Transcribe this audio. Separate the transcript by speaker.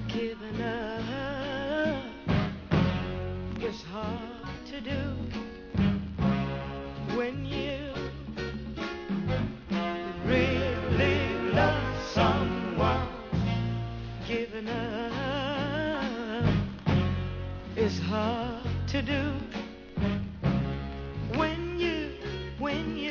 Speaker 1: Giving up is hard to do when you really love someone. Giving up is hard to do when you